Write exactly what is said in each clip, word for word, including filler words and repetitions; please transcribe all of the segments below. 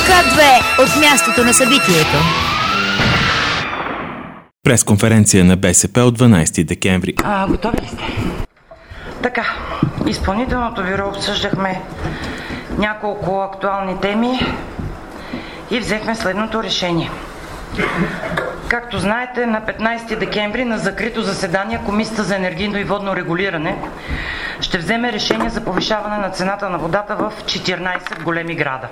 Ка две от мястото на събитието. Пресконференция на БСП от дванайсети декември. А, готови ли сте? Така, изпълнителното бюро обсъждахме няколко актуални теми и взехме следното решение. Както знаете, на петнайсети декември на закрито заседание Комисията за енергийно и водно регулиране ще вземе решение за повишаване на цената на водата в четиринайсет големи града.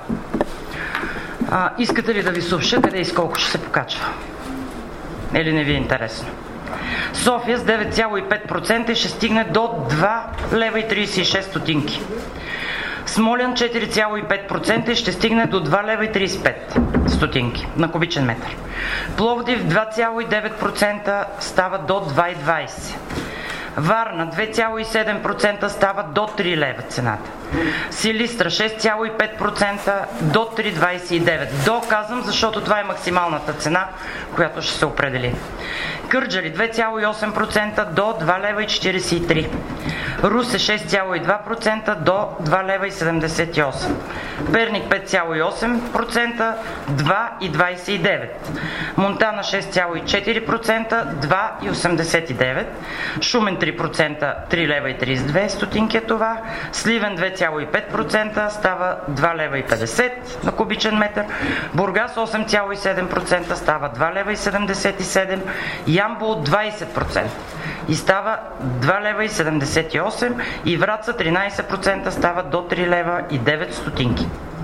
А, искате ли да ви съобща къде и с колко ще се покачва? Или не ви е интересно? София с девет цяло и пет процента ще стигне до два лева и трийсет и шест стотинки. Смолян четири цяло и пет процента и ще стигне до два лева и трийсет и пет стотинки на кубичен метър. Пловдив два цяло и девет процента става до два и двайсет. Варна две цяло и седем процента става до три лева цената. Силистра шест цяло и пет процента до три двайсет и девет. До казвам, защото това е максималната цена, която ще се определи. Кърджали две цяло и осем процента до два лева и четирийсет и три. Русе шест цяло и два процента до два лева и седемдесет и осем. Перник пет цяло и осем процента два и двайсет и девет. Монтана шест цяло и четири процента два и осемдесет и девет. Шумен три процента три лева и трийсет и две стотинки е това. Сливен две цяло и пет процента става два лева и петдесет на кубичен метър. Бургас осем цяло и седем процента става два лева и седемдесет и седем. Ямбол двайсет процента и става два лева и седемдесет и осем и Враца тринайсет процента става до три лева и девет стотинки.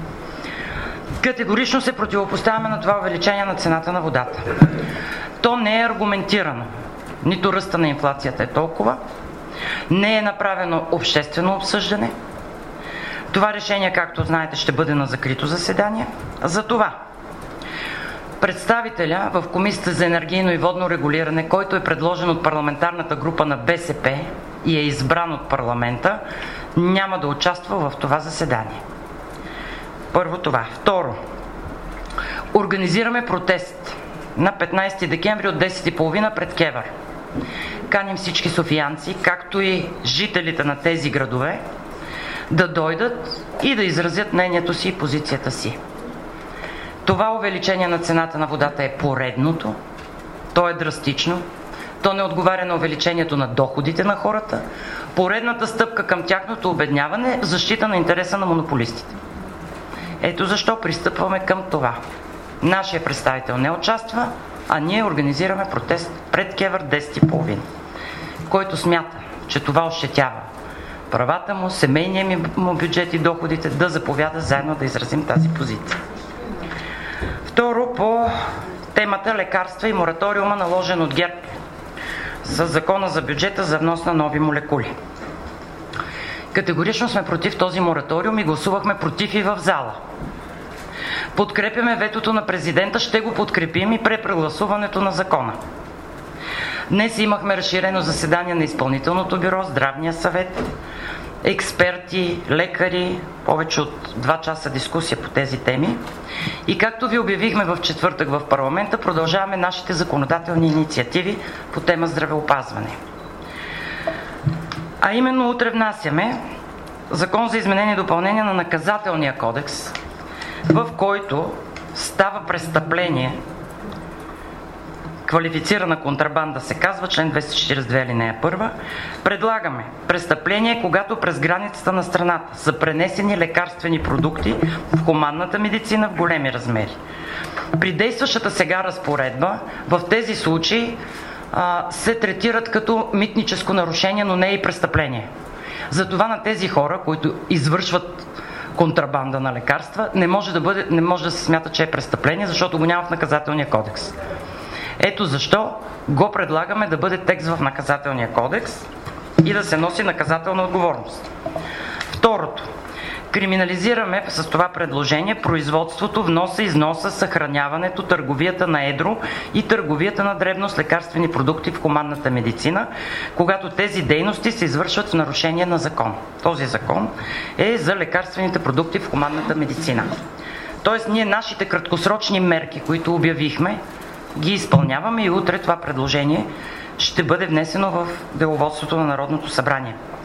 Категорично се противопоставяме на това увеличение на цената на водата. То не е аргументирано. Нито ръста на инфлацията е толкова, не е направено обществено обсъждане. Това решение, както знаете, ще бъде на закрито заседание. Затова представителя в Комисията за енергийно и водно регулиране, който е предложен от парламентарната група на БСП и е избран от парламента, няма да участва в това заседание. Първо това. Второ, организираме протест на петнайсети декември от десет и трийсет пред КЕВР. Каним всички софиянци, както и жителите на тези градове, да дойдат и да изразят мнението си и позицията си. Това увеличение на цената на водата е поредното, то е драстично, то не отговаря на увеличението на доходите на хората, поредната стъпка към тяхното обедняване в защита на интереса на монополистите. Ето защо пристъпваме към това. Нашия представител не участва, а ние организираме протест пред КЕВР десет и трийсет. Който смята, че това ощетява правата му, семейния му бюджет и доходите, да заповяда заедно да изразим тази позиция. Второ, по темата лекарства и мораториума, наложен от ГЕРБ с Закона за бюджета за внос на нови молекули. Категорично сме против този мораториум и гласувахме против и в зала. Подкрепяме ветото на президента, ще го подкрепим и при прегласуването на закона. Днес имахме разширено заседание на изпълнителното бюро, здравния съвет, експерти, лекари, повече от два часа дискусия по тези теми. И както ви обявихме в четвъртък в парламента, продължаваме нашите законодателни инициативи по тема здравеопазване. А именно утре внасяме Закон за изменение и допълнение на Наказателния кодекс, в който става престъпление квалифицирана контрабанда, се казва, член двеста четирийсет и две алинея първа. Предлагаме престъпление, когато през границата на страната са пренесени лекарствени продукти в хуманната медицина в големи размери. При действащата сега разпоредба в тези случаи а, се третират като митническо нарушение, но не и престъпление. Затова на тези хора, които извършват контрабанда на лекарства, не може да бъде, не може да се смята, че е престъпление, защото го няма в Наказателния кодекс. Ето защо го предлагаме да бъде текст в Наказателния кодекс и да се носи наказателна отговорност. Второто. Криминализираме с това предложение производството, вноса, износа, съхраняването, търговията на едро и търговията на дребно с лекарствени продукти в хуманната медицина, когато тези дейности се извършват в нарушение на закон. Този закон е за лекарствените продукти в хуманната медицина. Тоест ние нашите краткосрочни мерки, които обявихме, ги изпълняваме и утре това предложение ще бъде внесено в деловодството на Народното събрание.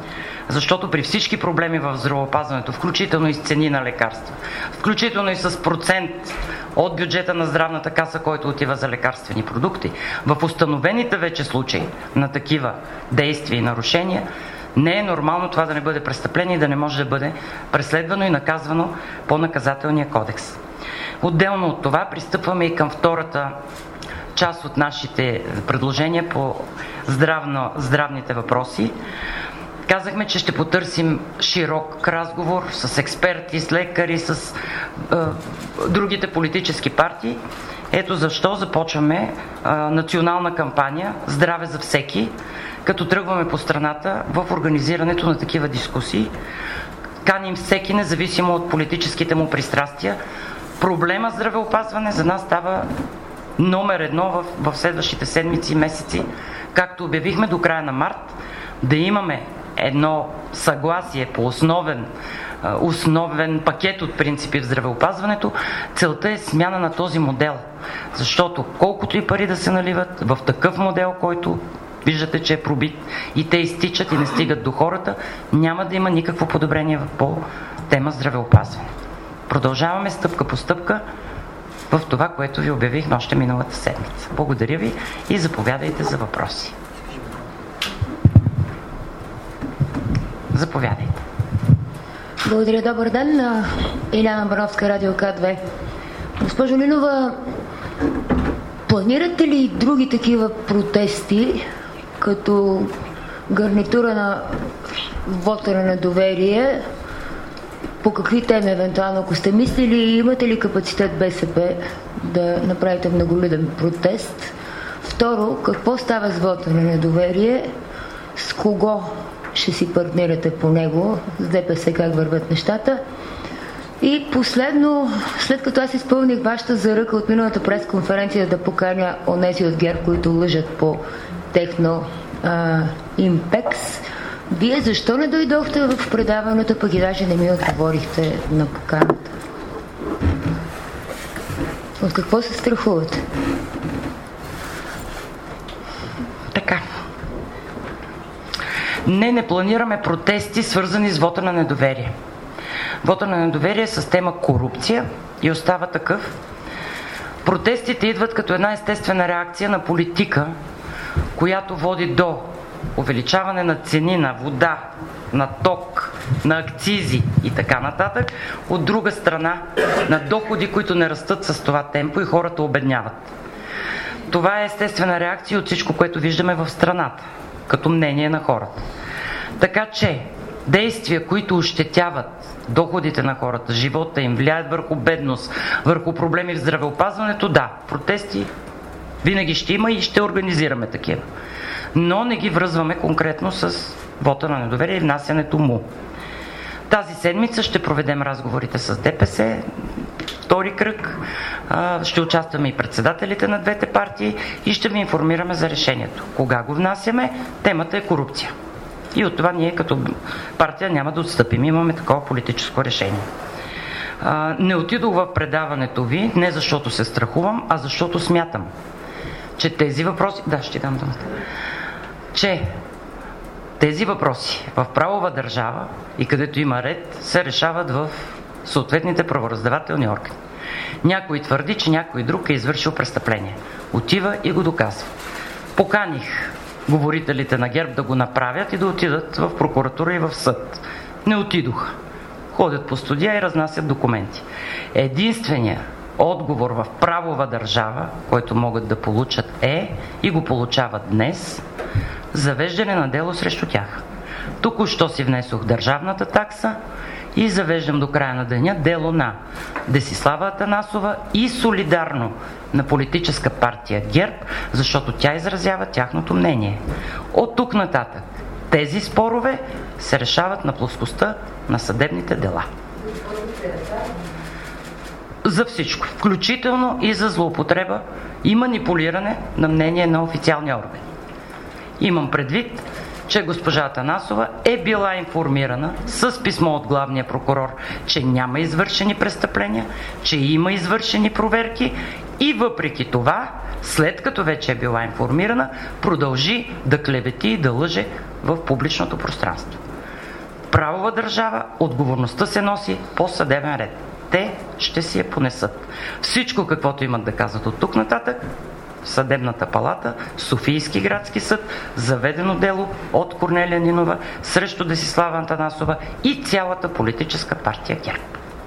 Защото при всички проблеми в здравеопазването, включително и с цени на лекарства, включително и с процент от бюджета на здравната каса, който отива за лекарствени продукти, в установените вече случаи на такива действия и нарушения, не е нормално това да не бъде престъпление и да не може да бъде преследвано и наказвано по наказателния кодекс. Отделно от това пристъпваме и към втората част от нашите предложения по здравно, здравните въпроси. Казахме, че ще потърсим широк разговор с експерти, с лекари, с е, другите политически партии. Ето защо започваме е, национална кампания "Здраве за всеки", като тръгваме по страната в организирането на такива дискусии. Каним всеки, независимо от политическите му пристрастия. Проблема здравеопазване за нас става номер едно в, в следващите седмици и месеци, както обявихме до края на март, да имаме едно съгласие по основен, основен пакет от принципи в здравеопазването. Целта е смяна на този модел, защото колкото и пари да се наливат в такъв модел, който виждате, че е пробит и те изтичат и не стигат до хората, няма да има никакво подобрение по тема здравеопазване. Продължаваме стъпка по стъпка в това, което ви обявих още миналата седмица. Благодаря ви и заповядайте за въпроси. Заповядайте. Благодаря. Добър ден. Иляна Бановска, Радио К две. Госпожо Нинова, планирате ли други такива протести, като гарнитура на вота на недоверие? По какви теми евентуално, ако сте мислили, имате ли капацитет БСП да направите многолюден протест? Второ, какво става с вота на недоверие? С кого ще си партнирате по него? С ДПС как върват нещата? И последно, след като аз изпълних вашата заръка от миналата пресконференция да поканя онези от ГЕРБ, които лъжат по техно а, импекс, вие защо не дойдохте в предаването, пък и даже не ми отговорихте на поканата? От какво се страхувате? Така. Не, не планираме протести, свързани с вота на недоверие. Вота на недоверие е с тема корупция и остава такъв. Протестите идват като една естествена реакция на политика, която води до увеличаване на цени на вода, на ток, на акцизи и така нататък. От друга страна, на доходи, които не растат с това темпо и хората обедняват. Това е естествена реакция от всичко, което виждаме в страната, като мнение на хората. Така че действия, които ощетяват доходите на хората, живота им, влияят върху бедност, върху проблеми в здравеопазването, да, протести винаги ще има и ще организираме такива. Но не ги връзваме конкретно с вота на недоверие и внасянето му. Тази седмица ще проведем разговорите с ДПС, втори кръг, ще участваме и председателите на двете партии и ще ви информираме за решението. Кога го внасяме, темата е корупция. И от това ние като партия няма да отстъпим. Имаме такова политическо решение. Не отидох в предаването ви, не защото се страхувам, а защото смятам, че тези въпроси... Да, ще дам думата. Че тези въпроси в правова държава и където има ред, се решават в съответните правораздавателни органи. Някой твърди, че някой друг е извършил престъпление. Отива и го доказва. Поканих говорителите на ГЕРБ да го направят и да отидат в прокуратура и в съд. Не отидоха. Ходят по студия и разнасят документи. Единственият отговор в правова държава, който могат да получат е, и го получават днес, завеждане на дело срещу тях. Току-що си внесох държавната такса и завеждам до края на деня дело на Десислава Атанасова и солидарно на политическа партия ГЕРБ, защото тя изразява тяхното мнение. От тук нататък тези спорове се решават на плоскостта на съдебните дела. За всичко, включително и за злоупотреба и манипулиране на мнение на официални органи. Имам предвид, че госпожа Атанасова е била информирана с писмо от главния прокурор, че няма извършени престъпления, че има извършени проверки и въпреки това, след като вече е била информирана, продължи да клевети и да лъже в публичното пространство. правова държава отговорността се носи по съдебен ред. Те ще си я понесат. Всичко, каквото имат да казват от тук нататък, в Съдебната палата, Софийски градски съд, заведено дело от Корнелия Нинова срещу Десислава Атанасова и цялата политическа партия ГЕРБ.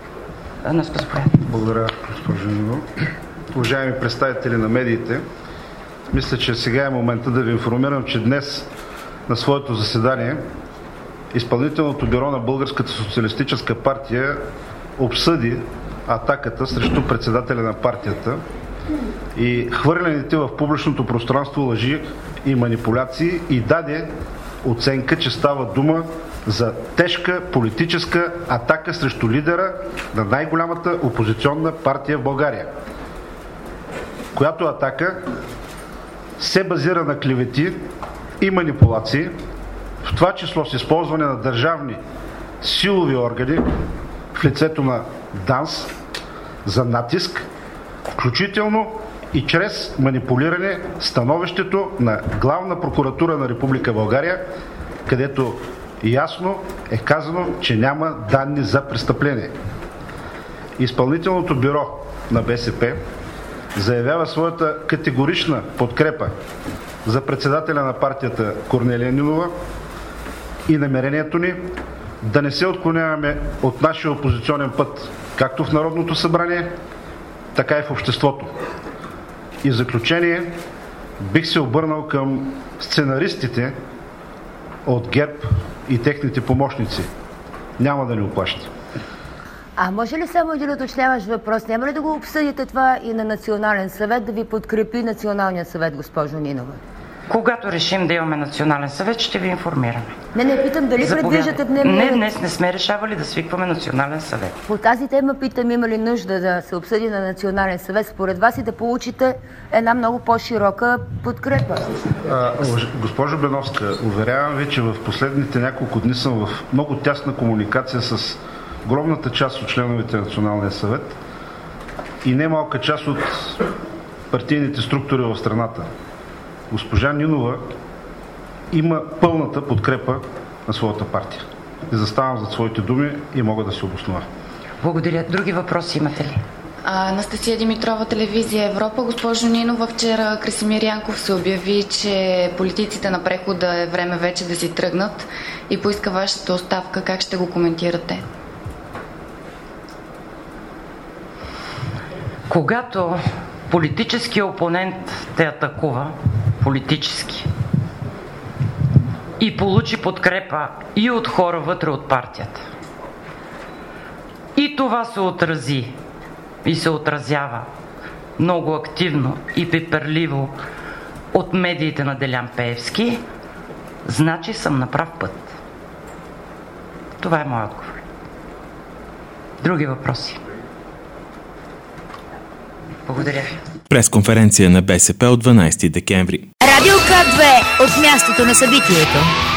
Благодаря, госпожо Нинова. Уважаеми представители на медиите, мисля, че сега е момента да ви информирам, че днес на своето заседание Изпълнителното бюро на Българската социалистическа партия обсъди атаката срещу председателя на партията и хвърлените в публичното пространство лъжи и манипулации и даде оценка, че става дума за тежка политическа атака срещу лидера на най-голямата опозиционна партия в България, която атака се базира на клевети и манипулации, в това число с използване на държавни силови органи в лицето на ДАНС за натиск, включително и чрез манипулиране становището на Главна прокуратура на Република България, където ясно е казано, че няма данни за престъпление. Изпълнителното бюро на БСП заявява своята категорична подкрепа за председателя на партията Корнелия Нинова и намерението ни да не се отклоняваме от нашия опозиционен път, както в Народното събрание, така и в обществото. И в заключение бих се обърнал към сценаристите от ГЕРБ и техните помощници. Няма да ни оплащат. А може ли само един уточняващ въпрос? Няма ли да го обсъдите това и на Национален съвет, да ви подкрепи Националният съвет, госпожо Нинова? Когато решим да имаме Национален съвет, ще ви информираме. Не, не, питам дали предвиждате дневния... Не, днес не сме решавали да свикваме Национален съвет. По тази тема питам, има ли нужда да се обсъди на Национален съвет според вас и да получите една много по-широка подкрепа? А, госпожо Беновска, уверявам ви, че в последните няколко дни съм в много тясна комуникация с огромната част от членовете на Националния съвет и немалка част от партийните структури в страната. Госпожа Нинова има пълната подкрепа на своята партия. И заставам зад своите думи и мога да се обоснова. Благодаря. Други въпроси имате ли? Анастасия Димитрова, телевизия Европа. Госпожо Нинова, вчера Красимир Янков се обяви, че политиците на прехода е време вече да си тръгнат и поиска вашата оставка. Как ще го коментирате? Когато политически опонент те атакува политически и получи подкрепа и от хора вътре от партията, и това се отрази и се отразява много активно и пеперливо от медиите на Делян Пеевски, значи съм на прав път. Това е моят отговор. Други въпроси? Благодаря ви. Пресконференция на БСП от дванайсети декември. Радио К две от мястото на събитието.